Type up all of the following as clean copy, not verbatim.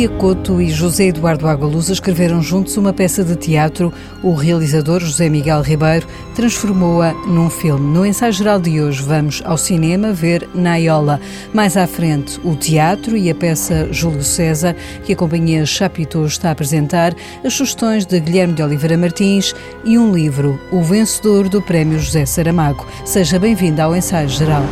Maria Couto e José Eduardo Agualusa escreveram juntos uma peça de teatro. O realizador, José Miguel Ribeiro, transformou-a num filme. No ensaio geral de hoje vamos ao cinema ver Naiola. Mais à frente, o teatro e a peça Júlio César, que a companhia Chapiteau está a apresentar, as sugestões de Guilherme de Oliveira Martins e um livro, o vencedor do Prémio José Saramago. Seja bem-vindo ao ensaio geral.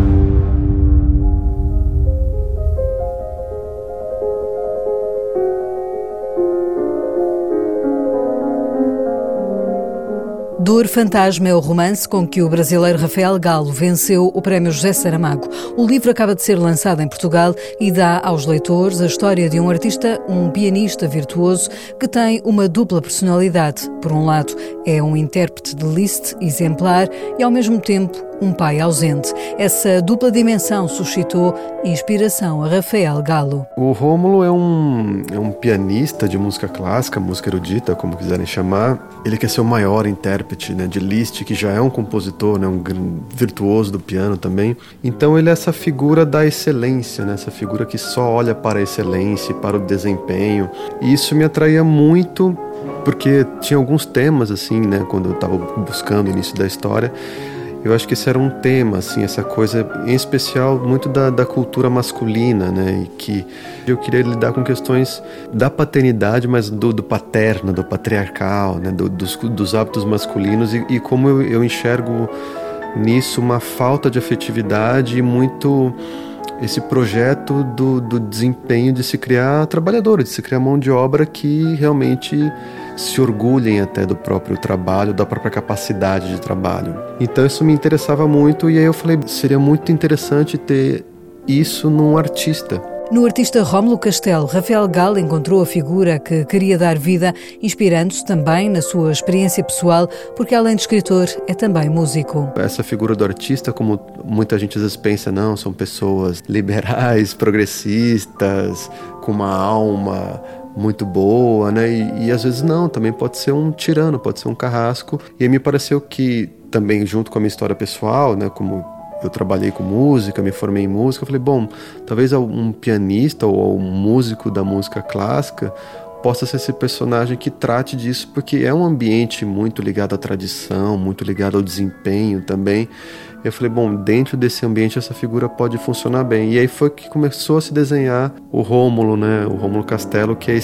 Dor Fantasma é o romance com que o brasileiro Rafael Galo venceu o Prémio José Saramago. O livro acaba de ser lançado em Portugal e dá aos leitores a história de um artista, um pianista virtuoso, que tem uma dupla personalidade. Por um lado, é um intérprete de Liszt exemplar e, ao mesmo tempo, um pai ausente. Essa dupla dimensão suscitou inspiração a Rafael Galo. O Rômulo é um pianista de música clássica, música erudita, como quiserem chamar. Ele quer ser o maior intérprete, né, de Liszt, que já é um compositor, né, um virtuoso do piano também. Então ele é essa figura da excelência, né, essa figura que só olha para a excelência e para o desempenho. E isso me atraía muito, porque tinha alguns temas, assim, né, quando eu estava buscando o início da história. Eu acho que esse era um tema, assim, essa coisa, em especial, muito da cultura masculina, né? E que eu queria lidar com questões da paternidade, mas do paterno, do patriarcal, né? Dos hábitos masculinos e como eu enxergo nisso uma falta de afetividade e muito esse projeto do desempenho de se criar trabalhadores, de se criar mão de obra que realmente se orgulhem até do próprio trabalho, da própria capacidade de trabalho. Então isso me interessava muito e aí eu falei, seria muito interessante ter isso num artista. No artista Rómulo Castelo, Rafael Galo encontrou a figura que queria dar vida, inspirando-se também na sua experiência pessoal, porque além de escritor, é também músico. Essa figura do artista, como muita gente às vezes pensa, não, são pessoas liberais, progressistas, com uma alma muito boa, né? E às vezes não, também pode ser um tirano, pode ser um carrasco. E aí me pareceu que também, junto com a minha história pessoal, né, como eu trabalhei com música, me formei em música, eu falei, bom, talvez um pianista ou um músico da música clássica possa ser esse personagem que trate disso, porque é um ambiente muito ligado à tradição, muito ligado ao desempenho também. Eu falei, bom, dentro desse ambiente essa figura pode funcionar bem. E aí foi que começou a se desenhar o Rômulo, né, o Rômulo Castelo, que é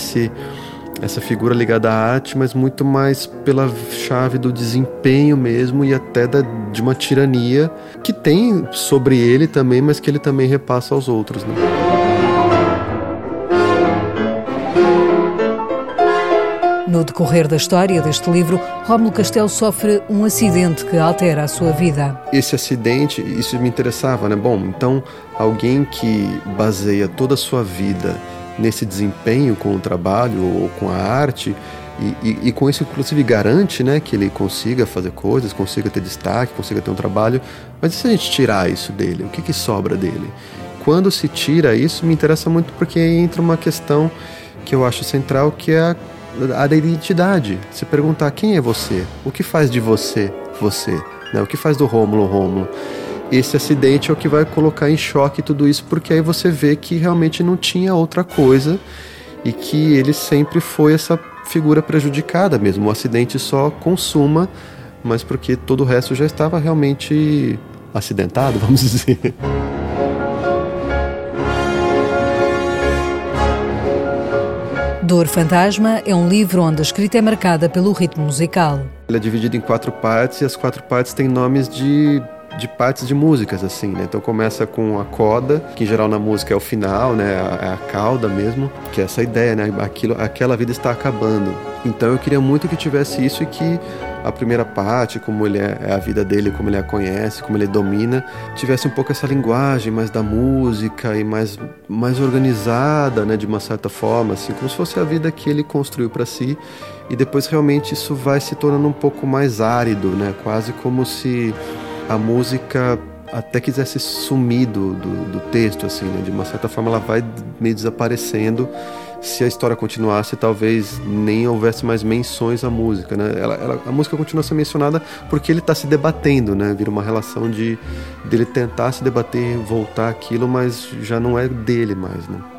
essa figura ligada à arte, mas muito mais pela chave do desempenho mesmo e até de uma tirania que tem sobre ele também, mas que ele também repassa aos outros, né? No decorrer da história deste livro, Rómulo Castelo sofre um acidente que altera a sua vida. Esse acidente, isso me interessava, né? Bom, então alguém que baseia toda a sua vida nesse desempenho com o trabalho ou com a arte e com isso inclusive garante, né, que ele consiga fazer coisas, consiga ter destaque, consiga ter um trabalho, mas e se a gente tirar isso dele? O que sobra dele? Quando se tira isso, me interessa muito porque aí entra uma questão que eu acho central, que é a da identidade. Se perguntar quem é você, o que faz de você, né? O que faz do Rômulo. Esse acidente é o que vai colocar em choque tudo isso, porque aí você vê que realmente não tinha outra coisa e que ele sempre foi essa figura prejudicada mesmo. O acidente só consuma, mas porque todo o resto já estava realmente acidentado, vamos dizer. Dor Fantasma é um livro onde a escrita é marcada pelo ritmo musical. Ele é dividido em 4 partes e as 4 partes têm nomes de partes de músicas, assim, né? Então começa com a coda, que em geral na música é o final, né? É a cauda mesmo, que é essa ideia, né? Aquela vida está acabando. Então eu queria muito que tivesse isso e que a primeira parte, como ele é a vida dele, como ele a conhece, como ele domina, tivesse um pouco essa linguagem mais da música e mais organizada, né? De uma certa forma, assim, como se fosse a vida que ele construiu para si. E depois realmente isso vai se tornando um pouco mais árido, né? Quase como se a música até quisesse sumir do texto, assim, né? De uma certa forma ela vai meio desaparecendo. Se a história continuasse, talvez nem houvesse mais menções à música, né? A música continua a ser mencionada porque ele está se debatendo, né? Vira uma relação dele tentar se debater, voltar aquilo, mas já não é dele mais, né?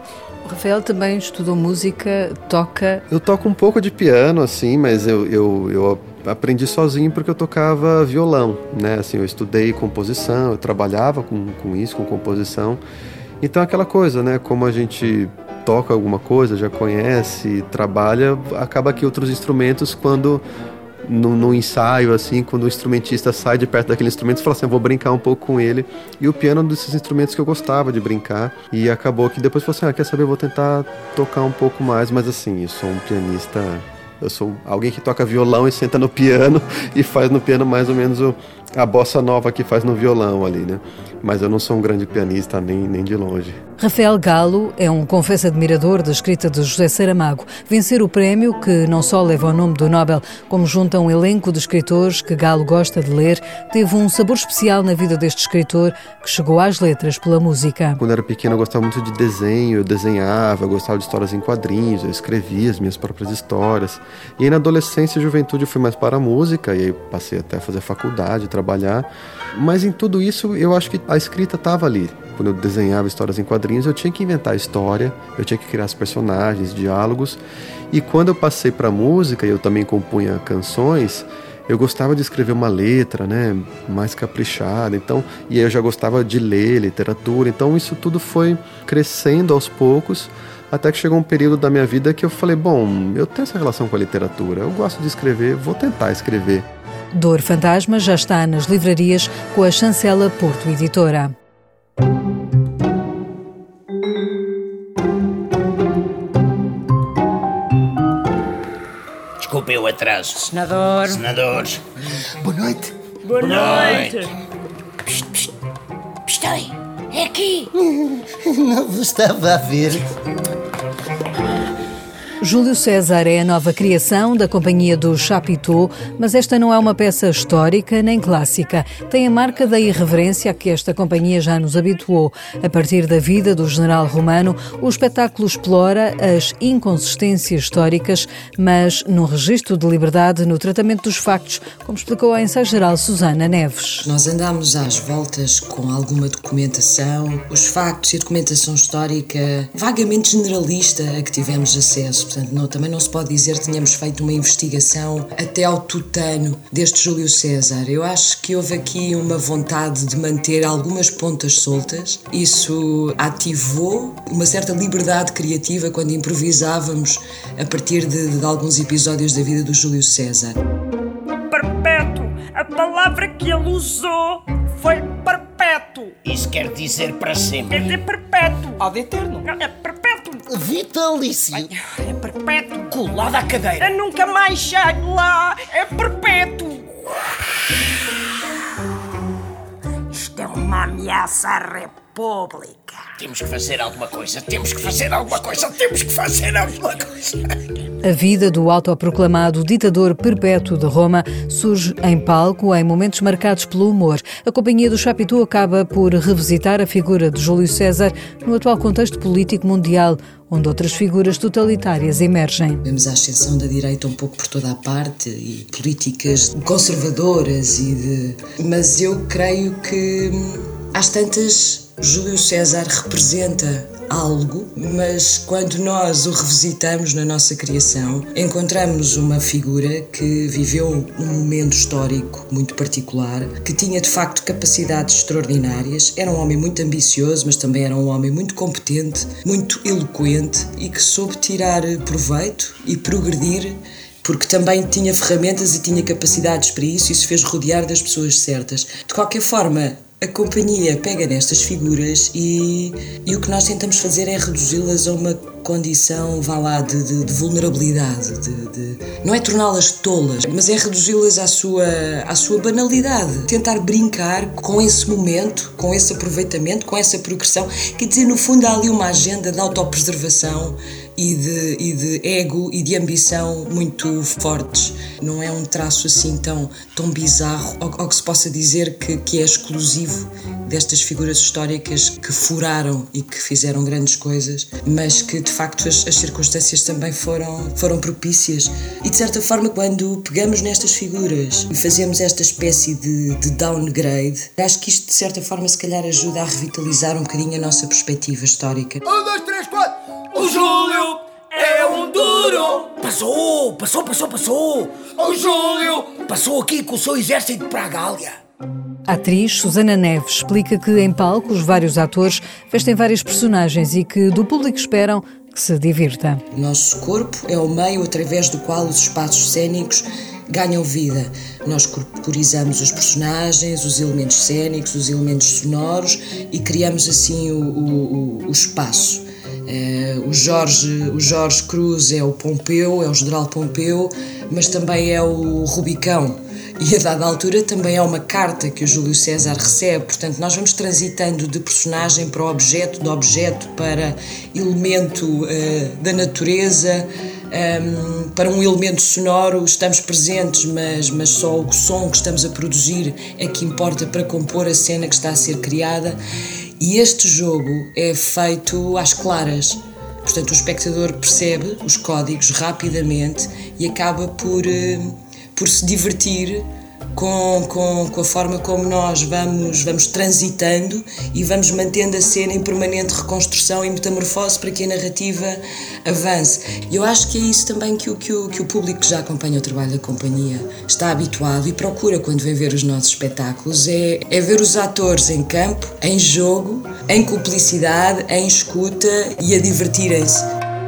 Rafael também estudou música, toca... Eu toco um pouco de piano, assim, mas eu aprendi sozinho porque eu tocava violão, né? Assim, eu estudei composição, eu trabalhava com isso, com composição. Então aquela coisa, né? Como a gente toca alguma coisa, já conhece, trabalha, acaba que outros instrumentos, quando no ensaio, assim, quando o instrumentista sai de perto daquele instrumento, você fala assim, eu vou brincar um pouco com ele. E o piano é um desses instrumentos que eu gostava de brincar. E acabou que depois falou assim, quer saber, eu vou tentar tocar um pouco mais. Mas assim, eu sou um pianista... Eu sou alguém que toca violão e senta no piano e faz no piano mais ou menos a bossa nova que faz no violão ali, né? Mas eu não sou um grande pianista, nem de longe. Rafael Galo é um confesso admirador da escrita de José Saramago. Vencer o prémio, que não só leva o nome do Nobel, como junta um elenco de escritores que Galo gosta de ler, teve um sabor especial na vida deste escritor, que chegou às letras pela música. Quando eu era pequeno eu gostava muito de desenho, eu desenhava, eu gostava de histórias em quadrinhos, eu escrevia as minhas próprias histórias. E aí na adolescência e juventude eu fui mais para a música, e aí passei até a fazer faculdade, trabalhar. Mas em tudo isso eu acho que a escrita estava ali. Quando eu desenhava histórias em quadrinhos, eu tinha que inventar história, eu tinha que criar os personagens, diálogos. E quando eu passei para a música, e eu também compunha canções, eu gostava de escrever uma letra, né, mais caprichada. Então, e aí eu já gostava de ler literatura. Então isso tudo foi crescendo aos poucos, até que chegou um período da minha vida que eu falei, bom, eu tenho essa relação com a literatura, eu gosto de escrever, vou tentar escrever. Dor Fantasma já está nas livrarias com a Chancela Porto Editora. Desculpe o atraso. Senadores. Boa noite. Boa noite. Psst aí. É aqui. Não vos estava a ver. Júlio César é a nova criação da companhia do Chapiteau, mas esta não é uma peça histórica nem clássica. Tem a marca da irreverência a que esta companhia já nos habituou. A partir da vida do general romano, o espetáculo explora as inconsistências históricas, mas num registro de liberdade no tratamento dos factos, como explicou a ensaio-geral Susana Neves. Nós andámos às voltas com alguma documentação, os factos e a documentação histórica vagamente generalista a que tivemos acesso. Portanto, também não se pode dizer que tenhamos feito uma investigação até ao tutano deste Júlio César. Eu acho que houve aqui uma vontade de manter algumas pontas soltas. Isso ativou uma certa liberdade criativa quando improvisávamos a partir de alguns episódios da vida do Júlio César. Perpétuo. A palavra que ele usou foi perpétuo. Isso quer dizer para sempre. Quer dizer perpétuo. Ad eterno. Não, é perpétuo. Vitalício. É perpétuo. Colado à cadeira. Eu nunca mais chego lá. É perpétuo. Isto é uma ameaça à República. Temos que fazer alguma coisa. A vida do autoproclamado ditador perpétuo de Roma surge em palco em momentos marcados pelo humor. A companhia do Chapiteau acaba por revisitar a figura de Júlio César no atual contexto político mundial, onde outras figuras totalitárias emergem. Vemos a ascensão da direita um pouco por toda a parte e políticas conservadoras mas eu creio que às tantas Júlio César representa algo, mas quando nós o revisitamos na nossa criação, encontramos uma figura que viveu um momento histórico muito particular, que tinha de facto capacidades extraordinárias, era um homem muito ambicioso, mas também era um homem muito competente, muito eloquente e que soube tirar proveito e progredir, porque também tinha ferramentas e tinha capacidades para isso e se fez rodear das pessoas certas. De qualquer forma, a companhia pega nestas figuras e o que nós tentamos fazer é reduzi-las a uma condição, de vulnerabilidade, não é torná-las tolas, mas é reduzi-las à sua banalidade, tentar brincar com esse momento, com esse aproveitamento, com essa progressão, quer dizer, no fundo há ali uma agenda de autopreservação e de ego e de ambição muito fortes. Não é um traço assim tão bizarro, ou que se possa dizer que é exclusivo destas figuras históricas que furaram e que fizeram grandes coisas, mas que de facto as circunstâncias também foram propícias. E de certa forma, quando pegamos nestas figuras e fazemos esta espécie de downgrade, acho que isto de certa forma se calhar ajuda a revitalizar um bocadinho a nossa perspectiva histórica. 1, 2, 3, 4! 1, O Júlio é um duro. Passou. O Júlio passou aqui com o seu exército para a Gália. A atriz Susana Neves explica que em palco os vários atores vestem várias personagens e que do público esperam que se divirta. O nosso corpo é o meio através do qual os espaços cênicos ganham vida. Nós corporizamos os personagens, os elementos cênicos, os elementos sonoros e criamos assim o espaço. O Jorge Cruz é o Pompeu, é o General Pompeu, mas também é o Rubicão. E a dada altura também é uma carta que o Júlio César recebe. Portanto, nós vamos transitando de personagem para objeto, de objeto para elemento da natureza, para um elemento sonoro. Estamos presentes, mas só o som que estamos a produzir é que importa para compor a cena que está a ser criada. E este jogo é feito às claras. Portanto, o espectador percebe os códigos rapidamente e acaba por se divertir com a forma como nós vamos transitando e vamos mantendo a cena em permanente reconstrução e metamorfose para que a narrativa avance. E eu acho que é isso também que o público que já acompanha o trabalho da companhia está habituado e procura quando vem ver os nossos espetáculos, é ver os atores em campo, em jogo, em cumplicidade, em escuta e a divertirem-se.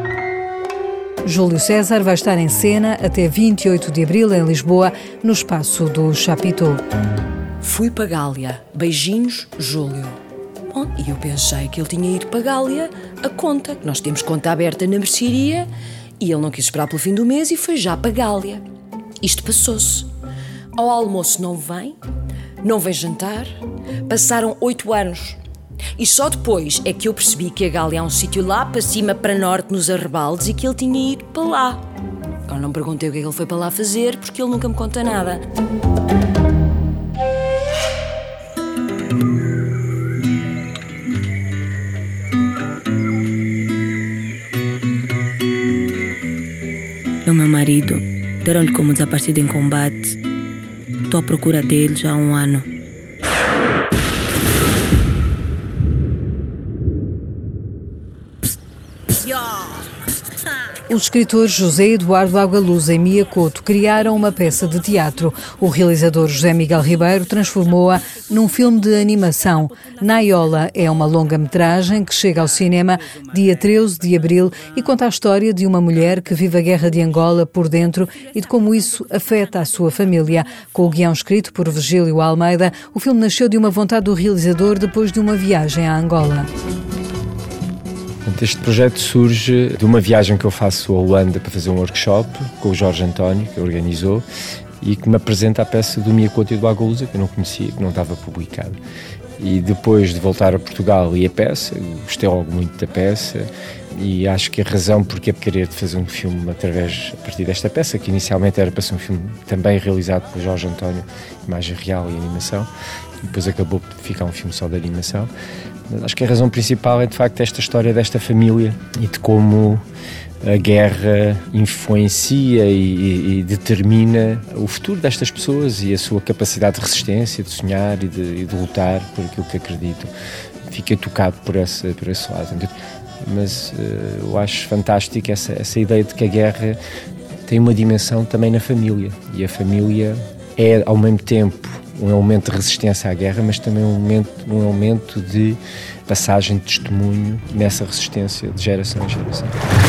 Júlio César vai estar em cena até 28 de abril em Lisboa, no espaço do Chapiteau. Fui para Gália. Beijinhos, Júlio. Bom, e eu pensei que ele tinha ido para Gália a conta, que nós temos conta aberta na mercearia, e ele não quis esperar pelo fim do mês e foi já para Gália. Isto passou-se. Ao almoço não vem jantar, passaram 8 anos. E só depois é que eu percebi que a Gália é um sítio lá para cima, para norte, nos arrebaldes, e que ele tinha ido para lá. Agora não perguntei o que é que ele foi para lá fazer, porque ele nunca me conta nada. O meu marido, deram-lhe como desaparecido em combate. Estou à procura dele já há 1 ano. Os escritores José Eduardo Agualuz e Mia Couto criaram uma peça de teatro. O realizador José Miguel Ribeiro transformou-a num filme de animação. Naiola é uma longa-metragem que chega ao cinema dia 13 de abril e conta a história de uma mulher que vive a guerra de Angola por dentro e de como isso afeta a sua família. Com o guião escrito por Virgílio Almeida, o filme nasceu de uma vontade do realizador depois de uma viagem a Angola. Este projeto surge de uma viagem que eu faço à Holanda para fazer um workshop com o Jorge António, que organizou, e que me apresenta a peça do Mia Couto e do Agualusa, que eu não conhecia, que não estava publicada. E depois de voltar a Portugal e a peça, gostei logo muito da peça, e acho que a razão porque é querer fazer um filme a partir desta peça, que inicialmente era para ser um filme também realizado por Jorge António, imagem real e animação, e depois acabou por ficar um filme só de animação. Mas acho que a razão principal é de facto esta história desta família e de como a guerra influencia e determina o futuro destas pessoas e a sua capacidade de resistência, de sonhar e de lutar por aquilo que acreditam. Fiquei tocado por esse lado. Mas eu acho fantástico essa ideia de que a guerra tem uma dimensão também na família. E a família é, ao mesmo tempo, um elemento de resistência à guerra, mas também um elemento de passagem de testemunho nessa resistência de geração em geração.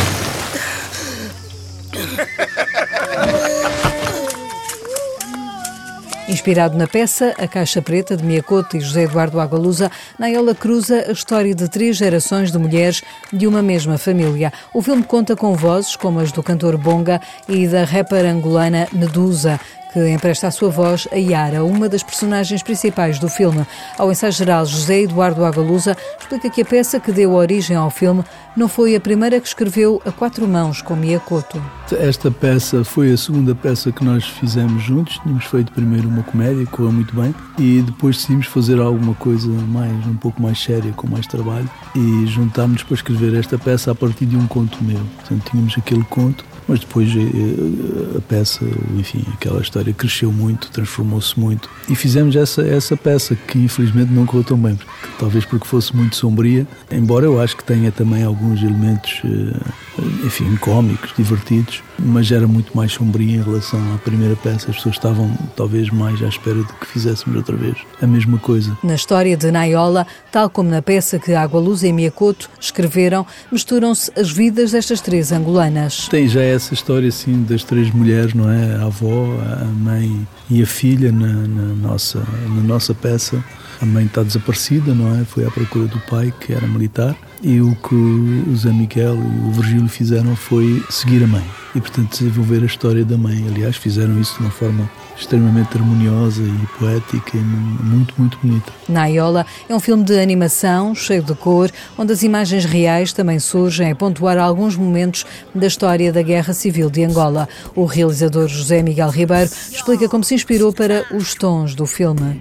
Inspirado na peça A Caixa Preta, de Mia Couto e José Eduardo Agualusa, Naiola cruza a história de 3 gerações de mulheres de uma mesma família. O filme conta com vozes como as do cantor Bonga e da rapper angolana Medusa, que empresta a sua voz a Yara, uma das personagens principais do filme. Ao ensaio geral, José Eduardo Agualusa explica que a peça que deu origem ao filme não foi a primeira que escreveu a 4 mãos com Mia Couto. Esta peça foi a segunda peça que nós fizemos juntos. Tínhamos feito primeiro uma comédia, correu muito bem, e depois decidimos fazer alguma coisa um pouco mais séria, com mais trabalho, e juntámos-nos para escrever esta peça a partir de um conto meu. Portanto, tínhamos aquele conto mas depois a peça, enfim, aquela história cresceu muito, transformou-se muito, e fizemos essa peça que infelizmente não correu tão bem, talvez porque fosse muito sombria, embora eu acho que tenha também alguns elementos, enfim, cómicos, divertidos, mas era muito mais sombria em relação à primeira peça. As pessoas estavam talvez mais à espera de que fizéssemos outra vez a mesma coisa. Na história de Naiola, tal como na peça que Agualusa e Miyakoto escreveram, misturam-se as vidas destas três angolanas. Tem já essa história assim das três mulheres, não é? A avó, a mãe e a filha na nossa peça. A mãe está desaparecida, não é? Foi à procura do pai, que era militar, e o que o Zé Miguel e o Virgílio fizeram foi seguir a mãe e, portanto, desenvolver a história da mãe. Aliás, fizeram isso de uma forma extremamente harmoniosa e poética e muito, muito bonita. Naiola é um filme de animação cheio de cor, onde as imagens reais também surgem a pontuar alguns momentos da história da Guerra Civil de Angola. O realizador José Miguel Ribeiro explica como se inspirou para os tons do filme.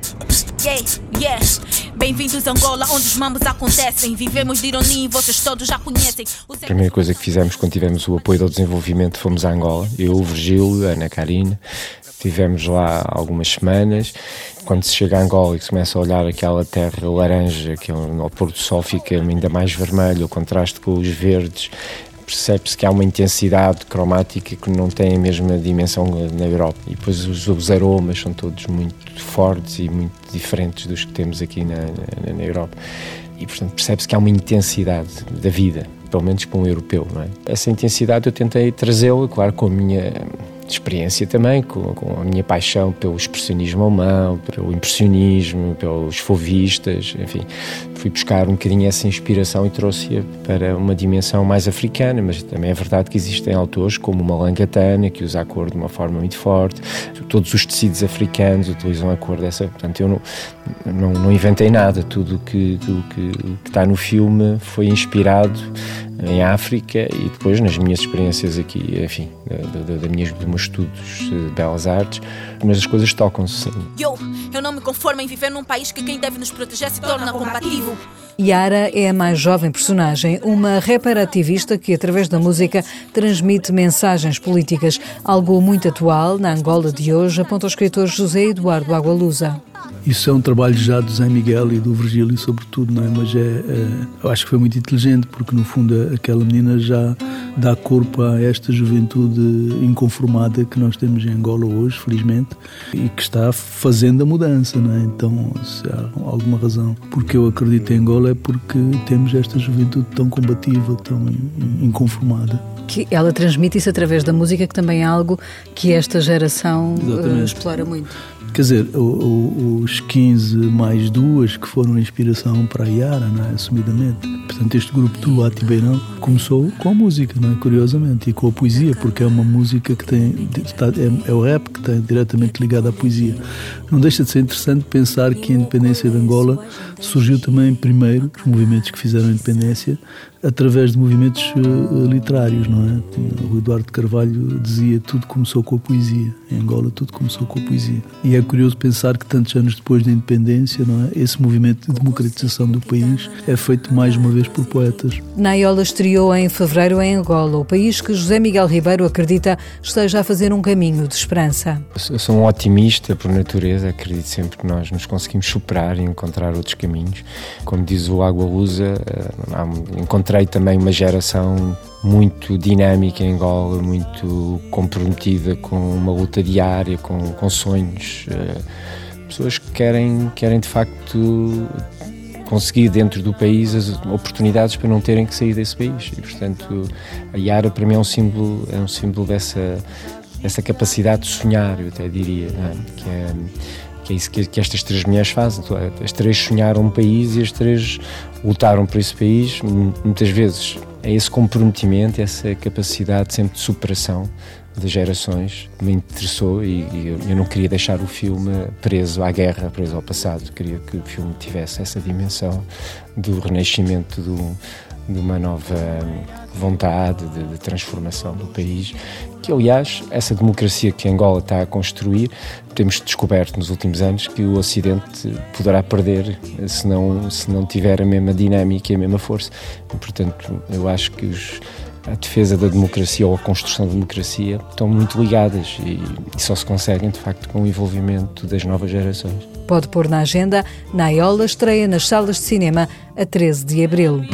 Bem-vindos a Angola, onde os mambos acontecem. Vivemos de ironia e vocês todos já conhecem. A primeira coisa que fizemos quando tivemos o apoio ao desenvolvimento, fomos a Angola. Eu, o Virgílio, a Ana Karina. Estivemos lá algumas semanas. Quando se chega a Angola e se começa a olhar aquela terra laranja, que ao pôr do sol fica ainda mais vermelho, o contraste com os verdes, percebe-se que há uma intensidade cromática que não tem a mesma dimensão na Europa. E depois os aromas são todos muito fortes e muito diferentes dos que temos aqui na Europa. E, portanto, percebe-se que há uma intensidade da vida, pelo menos para um europeu, não é? Essa intensidade eu tentei trazê-la, claro, com a minha experiência também, com a minha paixão pelo expressionismo alemão, pelo impressionismo, pelos fauvistas, enfim. Fui buscar um bocadinho essa inspiração e trouxe-a para uma dimensão mais africana, mas também é verdade que existem autores como o Malangatana, que usa a cor de uma forma muito forte. Todos os tecidos africanos utilizam a cor dessa. Portanto, eu não inventei nada. Tudo o que está no filme foi inspirado em África e depois nas minhas experiências aqui, enfim, dos meus estudos de belas artes, mas as coisas tocam-se, sim. Eu não me conformo em viver num país que quem deve nos proteger se torna combativo. Yara é a mais jovem personagem, uma rapper ativista que, através da música, transmite mensagens políticas, algo muito atual na Angola de hoje, aponta o escritor José Eduardo Agualusa. Isso é um trabalho já do Zé Miguel e do Virgílio, sobretudo, não é? Mas eu acho que foi muito inteligente, porque no fundo aquela menina já dá corpo a esta juventude inconformada que nós temos em Angola hoje, felizmente, e que está fazendo a mudança, não é? Então, se há alguma razão porque eu acredito em Angola é porque temos esta juventude tão combativa, tão inconformada. Que ela transmite isso através da música, que também é algo que esta geração explora muito. Quer dizer, os 15 mais 2 que foram a inspiração para a Yara, não é? Assumidamente. Portanto, este grupo do Atibeirão começou com a música, não é? Curiosamente, e com a poesia, porque é uma música que é o rap que está diretamente ligado à poesia. Não deixa de ser interessante pensar que a independência de Angola surgiu também primeiro, os movimentos que fizeram a independência, através de movimentos literários, não é? O Eduardo Carvalho dizia que tudo começou com a poesia. Em Angola tudo começou com a poesia. E é curioso pensar que tantos anos depois da independência, não é? Esse movimento de democratização do país é feito mais uma vez por poetas. Naiola estreou em fevereiro em Angola, o país que José Miguel Ribeiro acredita esteja a fazer um caminho de esperança. Eu sou um otimista por natureza, acredito sempre que nós nos conseguimos superar e encontrar outros caminhos. Como diz o Agualusa, encontrei também uma geração muito dinâmica em Angola, muito comprometida com uma luta diária, com sonhos. Pessoas que querem de facto conseguir dentro do país as oportunidades para não terem que sair desse país. E, portanto, a Yara para mim é um símbolo dessa capacidade de sonhar, eu até diria, não é? Que é isso que estas três mulheres fazem. As três sonharam um país e as três lutaram por esse país. Muitas vezes é esse comprometimento, essa capacidade sempre de superação das gerações que me interessou e eu não queria deixar o filme preso à guerra, preso ao passado. Queria que o filme tivesse essa dimensão do renascimento de uma nova vontade de transformação do país, que aliás, essa democracia que Angola está a construir, temos descoberto nos últimos anos que o Ocidente poderá perder se não tiver a mesma dinâmica e a mesma força. E, portanto, eu acho que à defesa da democracia ou à construção da democracia estão muito ligadas e só se conseguem, de facto, com o envolvimento das novas gerações. Pode pôr na agenda. Naiola estreia nas salas de cinema a 13 de abril.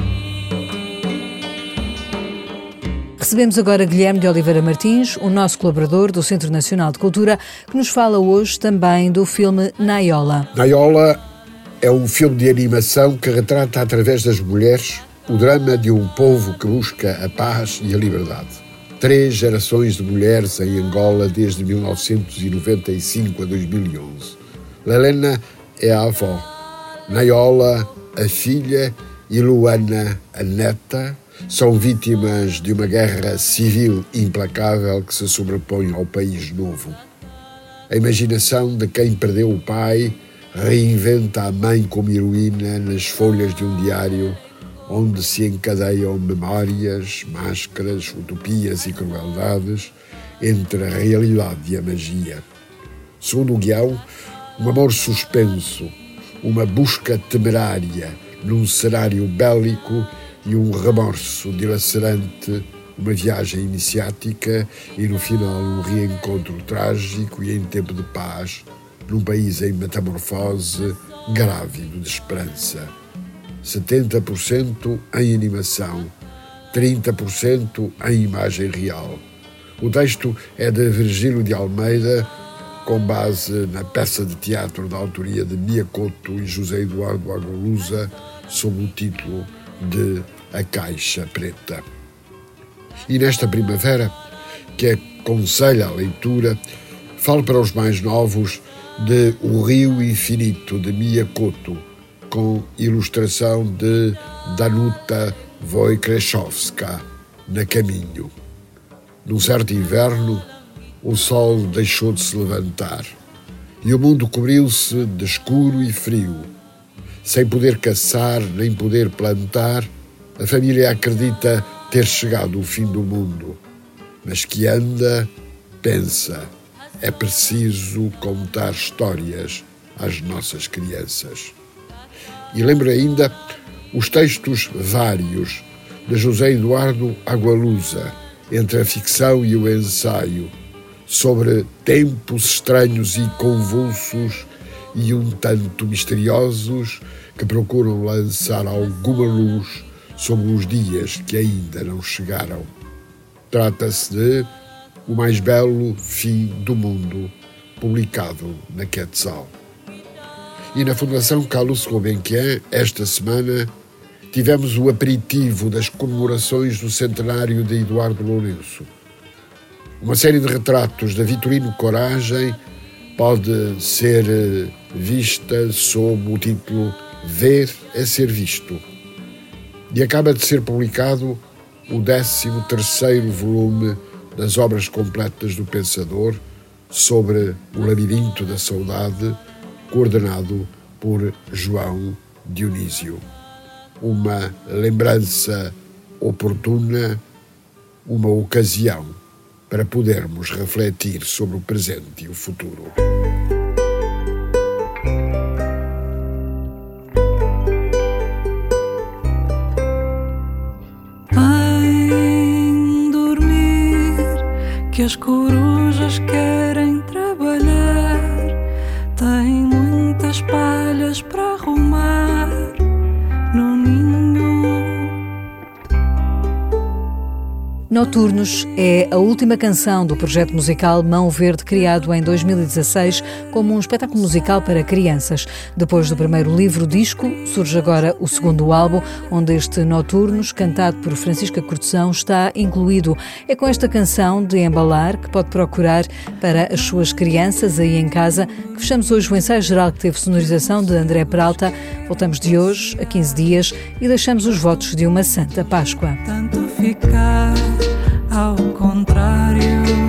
Recebemos agora Guilherme de Oliveira Martins, o nosso colaborador do Centro Nacional de Cultura, que nos fala hoje também do filme Naiola. Naiola é um filme de animação que retrata através das mulheres o drama de um povo que busca a paz e a liberdade. 3 gerações de mulheres em Angola desde 1995 a 2011. Lelena é a avó, Naiola a filha e Luana a neta são vítimas de uma guerra civil implacável que se sobrepõe ao país novo. A imaginação de quem perdeu o pai reinventa a mãe como heroína nas folhas de um diário onde se encadeiam memórias, máscaras, utopias e crueldades entre a realidade e a magia. Segundo o guião, um amor suspenso, uma busca temerária num cenário bélico e um remorso dilacerante, uma viagem iniciática e, no final, um reencontro trágico e em tempo de paz, num país em metamorfose, grávido de esperança. 70% em animação, 30% em imagem real. O texto é de Virgílio de Almeida, com base na peça de teatro da autoria de Mia Couto e José Eduardo Agualusa, sob o título de A Caixa Preta. E nesta primavera, que aconselha a leitura, falo para os mais novos de O Rio Infinito, de Mia Couto, com ilustração de Danuta Wojciechowska, na Caminho. Num certo inverno, o sol deixou de se levantar e o mundo cobriu-se de escuro e frio. Sem poder caçar nem poder plantar, a família acredita ter chegado o fim do mundo. Mas que anda, pensa, é preciso contar histórias às nossas crianças. E lembro ainda os textos vários de José Eduardo Agualusa, entre a ficção e o ensaio, sobre tempos estranhos e convulsos e um tanto misteriosos que procuram lançar alguma luz sobre os dias que ainda não chegaram. Trata-se de O Mais Belo Fim do Mundo, publicado na Quetzal. E na Fundação Carlos Gulbenkian, esta semana, tivemos o aperitivo das comemorações do centenário de Eduardo Lourenço. Uma série de retratos da Vitorino Coragem pode ser vista sob o título Ver é Ser Visto. E acaba de ser publicado o 13º volume das obras completas do pensador sobre o labirinto da saudade, coordenado por João Dionísio. Uma lembrança oportuna, uma ocasião para podermos refletir sobre o presente e o futuro. Vem dormir, que as corujas querem trabalhar. Tem muitas palhas para arrumar no ninho. Noturnos é a última canção do projeto musical Mão Verde, criado em 2016 como um espetáculo musical para crianças. Depois do primeiro livro-disco, surge agora o segundo álbum, onde este Noturnos, cantado por Francisca Cortesão, está incluído. É com esta canção de embalar que pode procurar para as suas crianças aí em casa que fechamos hoje o ensaio geral que teve sonorização de André Peralta. Voltamos de hoje a 15 dias e deixamos os votos de uma Santa Páscoa. Tanto ficar ao contrário.